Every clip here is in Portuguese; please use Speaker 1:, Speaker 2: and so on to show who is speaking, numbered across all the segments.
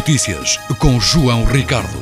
Speaker 1: Notícias com João Ricardo.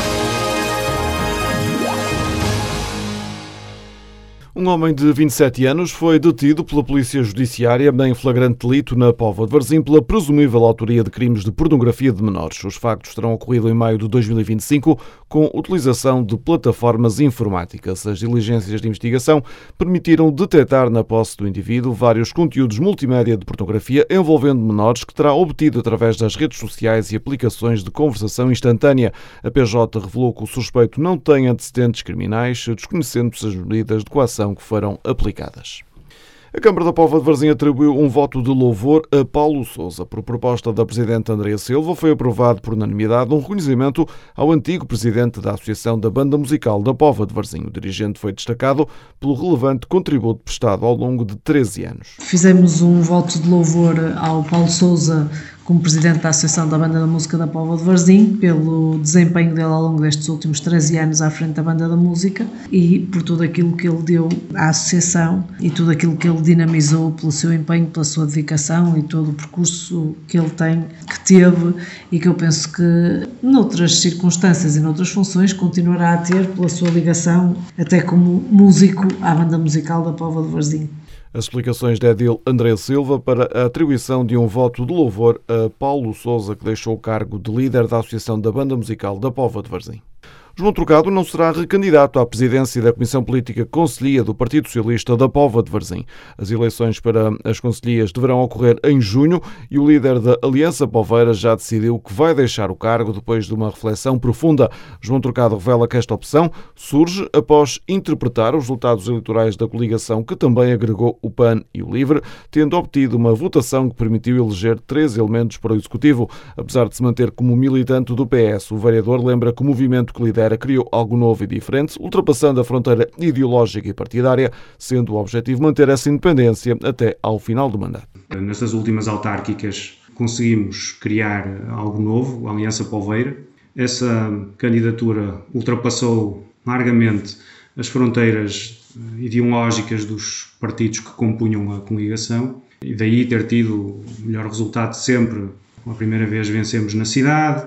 Speaker 1: Um homem de 27 anos foi detido pela Polícia Judiciária em flagrante delito na Póvoa de Varzim pela presumível autoria de crimes de pornografia de menores. Os factos terão ocorrido em maio de 2025 com utilização de plataformas informáticas. As diligências de investigação permitiram detectar na posse do indivíduo vários conteúdos multimédia de pornografia envolvendo menores que terá obtido através das redes sociais e aplicações de conversação instantânea. A PJ revelou que o suspeito não tem antecedentes criminais, desconhecendo-se as medidas de coação que foram aplicadas. A Câmara da Póvoa de Varzim atribuiu um voto de louvor a Paulo Sousa. Por proposta da Presidente Andreia Silva, foi aprovado por unanimidade um reconhecimento ao antigo Presidente da Associação da Banda Musical da Póvoa de Varzim. O dirigente foi destacado pelo relevante contributo prestado ao longo de 13 anos.
Speaker 2: Fizemos um voto de louvor ao Paulo Sousa como Presidente da Associação da Banda da Música da Póvoa de Varzim, pelo desempenho dele ao longo destes últimos 13 anos à frente da Banda da Música e por tudo aquilo que ele deu à Associação e tudo aquilo que ele dinamizou pelo seu empenho, pela sua dedicação e todo o percurso que ele tem, que teve e que eu penso que noutras circunstâncias e noutras funções continuará a ter pela sua ligação até como músico à Banda Musical da Póvoa de Varzim.
Speaker 1: As explicações de Edil André Silva para a atribuição de um voto de louvor a Paulo Sousa, que deixou o cargo de líder da Associação da Banda Musical da Póvoa de Varzim. João Trocado não será recandidato à presidência da Comissão Política Conselhia do Partido Socialista da Póvoa de Varzim. As eleições para as conselhias deverão ocorrer em junho e o líder da Aliança Poveira já decidiu que vai deixar o cargo depois de uma reflexão profunda. João Trocado revela que esta opção surge após interpretar os resultados eleitorais da coligação que também agregou o PAN e o LIVRE, tendo obtido uma votação que permitiu eleger 3 elementos para o Executivo. Apesar de se manter como militante do PS, o vereador lembra que o movimento que lidera criou algo novo e diferente, ultrapassando a fronteira ideológica e partidária, sendo o objetivo manter essa independência até ao final do mandato.
Speaker 3: Nestas últimas autárquicas conseguimos criar algo novo, a Aliança Poveira. Essa candidatura ultrapassou largamente as fronteiras ideológicas dos partidos que compunham a coligação e daí ter tido o melhor resultado sempre. A primeira vez vencemos na cidade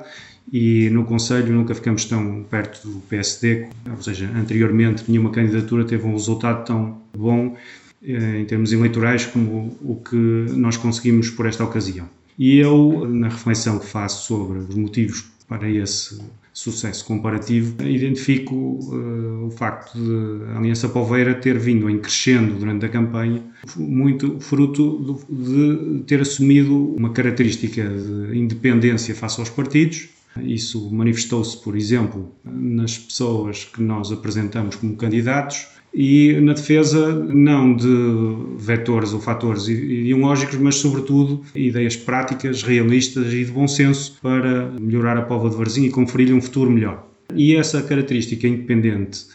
Speaker 3: e no Conselho nunca ficamos tão perto do PSD, ou seja, anteriormente nenhuma candidatura teve um resultado tão bom em termos eleitorais como o que nós conseguimos por esta ocasião. E eu, na reflexão que faço sobre os motivos para esse sucesso comparativo, identifico o facto de a Aliança Poveira ter vindo em crescendo durante a campanha, muito fruto de ter assumido uma característica de independência face aos partidos. Isso manifestou-se, por exemplo, nas pessoas que nós apresentamos como candidatos e na defesa não de vetores ou fatores ideológicos, mas sobretudo ideias práticas, realistas e de bom senso para melhorar a Póvoa de Varzim e conferir-lhe um futuro melhor. E essa característica independente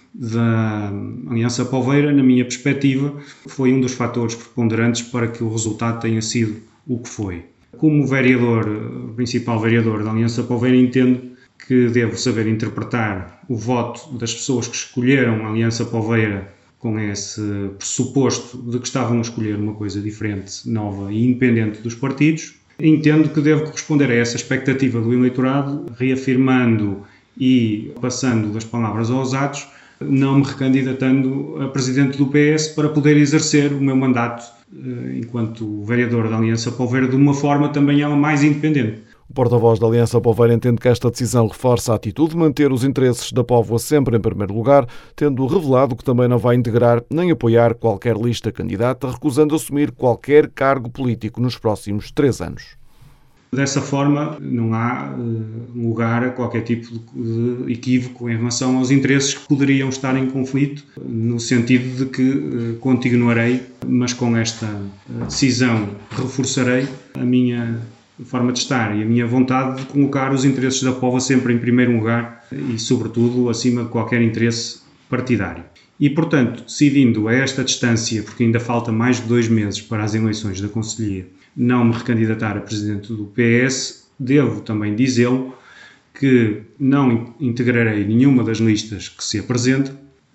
Speaker 3: da Aliança Poveira, na minha perspectiva, foi um dos fatores preponderantes para que o resultado tenha sido o que foi. Como vereador, principal vereador da Aliança Poveira, entendo que devo saber interpretar o voto das pessoas que escolheram a Aliança Poveira com esse pressuposto de que estavam a escolher uma coisa diferente, nova e independente dos partidos. Entendo que devo corresponder a essa expectativa do eleitorado, reafirmando e passando das palavras aos atos, não me recandidatando a presidente do PS para poder exercer o meu mandato enquanto vereador da Aliança Poveira de uma forma também ela mais independente.
Speaker 1: O porta-voz da Aliança Poveira entende que esta decisão reforça a atitude de manter os interesses da Póvoa sempre em primeiro lugar, tendo revelado que também não vai integrar nem apoiar qualquer lista candidata, recusando assumir qualquer cargo político nos próximos 3 anos.
Speaker 3: Dessa forma, não há lugar a qualquer tipo de equívoco em relação aos interesses que poderiam estar em conflito, no sentido de que continuarei, mas com esta decisão reforçarei a minha forma de estar e a minha vontade de colocar os interesses da Póvoa sempre em primeiro lugar e, sobretudo, acima de qualquer interesse partidário. E, portanto, decidindo a esta distância, porque ainda falta mais de 2 meses para as eleições da Conselhia, não me recandidatar a presidente do PS, devo também dizê-lo que não integrarei nenhuma das listas que se apresentam,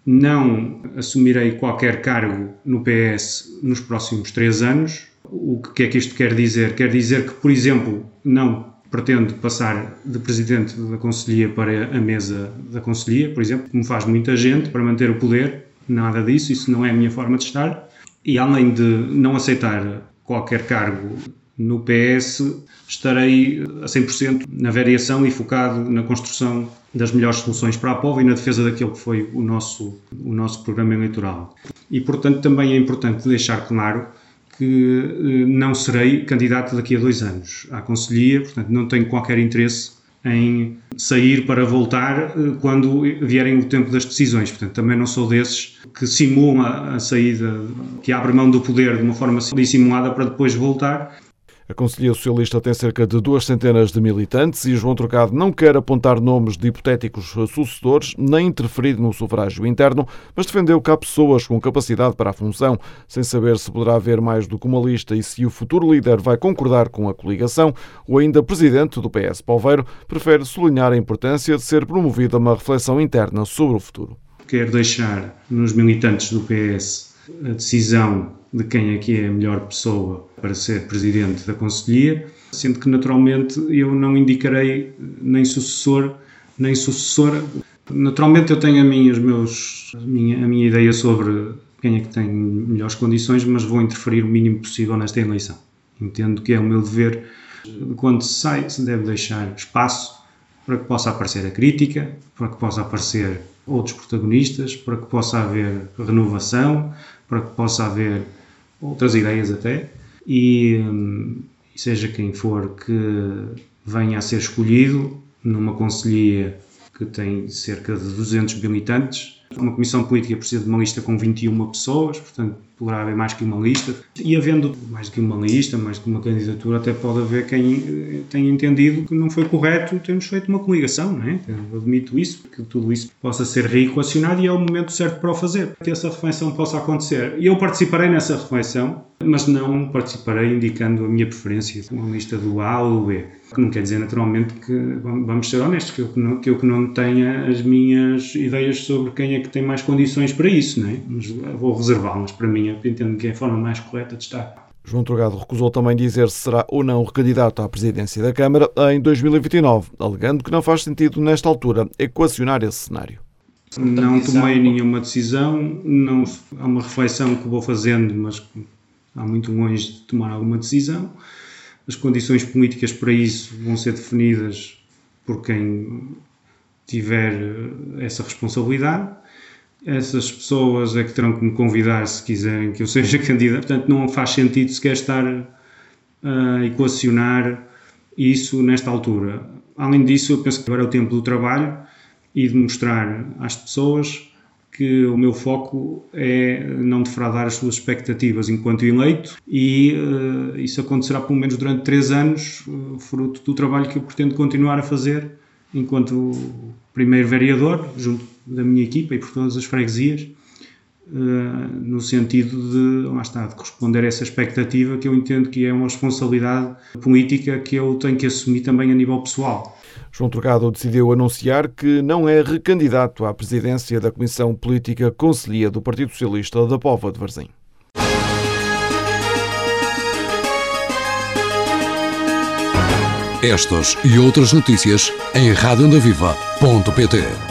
Speaker 3: não assumirei qualquer cargo no PS nos próximos 3 anos. O que é que isto quer dizer? Quer dizer que, por exemplo, não pretendo passar de presidente da Conselhia para a mesa da Conselhia, por exemplo, como faz muita gente, para manter o poder. Nada disso, isso não é a minha forma de estar. E além de não aceitar qualquer cargo no PS, estarei a 100% na variação e focado na construção das melhores soluções para a povo e na defesa daquilo que foi o nosso programa eleitoral. E, portanto, também é importante deixar claro que não serei candidato daqui a 2 anos à Conselhia, portanto, não tenho qualquer interesse em sair para voltar quando vierem o tempo das decisões. Portanto, também não sou desses que simulam a saída, que abre mão do poder de uma forma dissimulada para depois voltar.
Speaker 1: A Conselhia Socialista tem cerca de 200 de militantes e João Trocado não quer apontar nomes de hipotéticos sucessores nem interferir no sufrágio interno, mas defendeu que há pessoas com capacidade para a função, sem saber se poderá haver mais do que uma lista e se o futuro líder vai concordar com a coligação. O ainda presidente do PS Poveiro prefere sublinhar a importância de ser promovida uma reflexão interna sobre o futuro.
Speaker 3: Quero deixar nos militantes do PS a decisão de quem é que é a melhor pessoa para ser presidente da Conselhia, sendo que naturalmente eu não indicarei nem sucessor nem sucessora. Naturalmente eu tenho a minha ideia sobre quem é que tem melhores condições, mas vou interferir o mínimo possível nesta eleição. Entendo que é o meu dever. Quando se sai, se deve deixar espaço para que possa aparecer a crítica, para que possa aparecer outros protagonistas, para que possa haver renovação, para que possa haver outras ideias até, e seja quem for que venha a ser escolhido numa conselhia que tem cerca de 200 militantes. Uma comissão política precisa de uma lista com 21 pessoas, portanto poderá haver mais que uma lista. E havendo mais que uma lista, mais que uma candidatura, até pode haver quem tenha entendido que não foi correto termos feito uma coligação, não é? Eu admito isso, que tudo isso possa ser reequacionado e é o momento certo para o fazer, que essa reflexão possa acontecer. E eu participarei nessa reflexão, mas não participarei indicando a minha preferência, uma lista do A ou do B. Que não quer dizer, naturalmente, que vamos ser honestos, que eu não tenha as minhas ideias sobre quem é que tem mais condições para isso, não é? Mas vou reservá-las para mim, eu entendo que é a forma mais correta de estar.
Speaker 1: João Trocado recusou também dizer se será ou não recandidato à presidência da Câmara em 2029, alegando que não faz sentido, nesta altura, equacionar esse cenário.
Speaker 3: Não tomei nenhuma decisão, não, há uma reflexão que vou fazendo, mas há muito longe de tomar alguma decisão. As condições políticas para isso vão ser definidas por quem tiver essa responsabilidade. Essas pessoas é que terão que me convidar se quiserem que eu seja candidato. Portanto, não faz sentido sequer estar a equacionar isso nesta altura. Além disso, eu penso que agora é o tempo do trabalho e de mostrar às pessoas que o meu foco é não defraudar as suas expectativas enquanto eleito e isso acontecerá pelo menos durante 3 anos, fruto do trabalho que eu pretendo continuar a fazer enquanto primeiro vereador, junto da minha equipa e por todas as freguesias, no sentido de corresponder a essa expectativa que eu entendo que é uma responsabilidade política que eu tenho que assumir também a nível pessoal.
Speaker 1: João Trocado decidiu anunciar que não é recandidato à presidência da Comissão Política Conselhia do Partido Socialista da Póvoa de Varzim.
Speaker 4: Estas e outras notícias em radioondaviva.pt.